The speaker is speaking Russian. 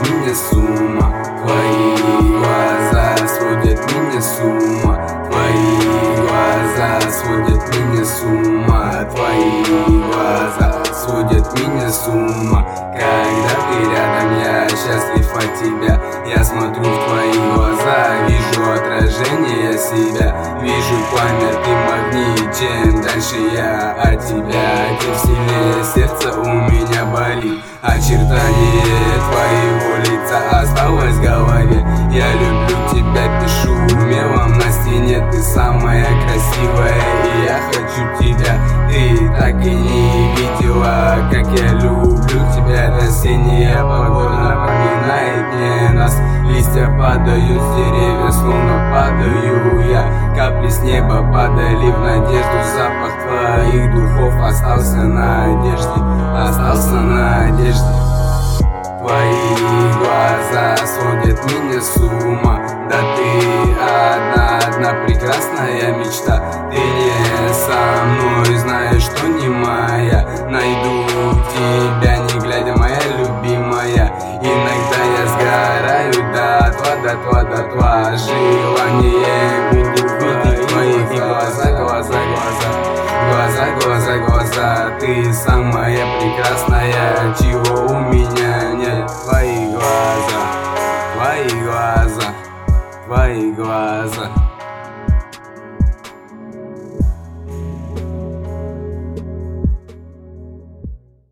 меня с ума. Твои глаза сводят меня с ума. Твои глаза сводят меня с ума. Твои глаза сводят меня с ума. Когда ты рядом, я счастлив от тебя. Я смотрю в твои глаза, вижу отражение себя. Вижу пламя, ты магнит. Чем дальше я от тебя, тем сильнее сердце у меня болит. Очертание твоего лица осталось в голове. Я люблю тебя, пишу мелом на стене. Ты самая красивая, и я хочу тебя. Ты так и не видела, как я люблю тебя. Осенняя погода напоминает мне нас. Листья падают с деревьев, словно падаю я. Капли с неба падали в надежду. Запах твоих духов остался на одежде. Остался на одежде. Твои глаза сводят меня с ума. Да ты одна прекрасная мечта. Ты не со мной, знаешь, что не моя. Найду тебя, не глядя, моя любимая. Иногда я сгораю дотла. Желание видеть твои глаза. Ты самая прекрасная, чего у меня нет. Твои глаза.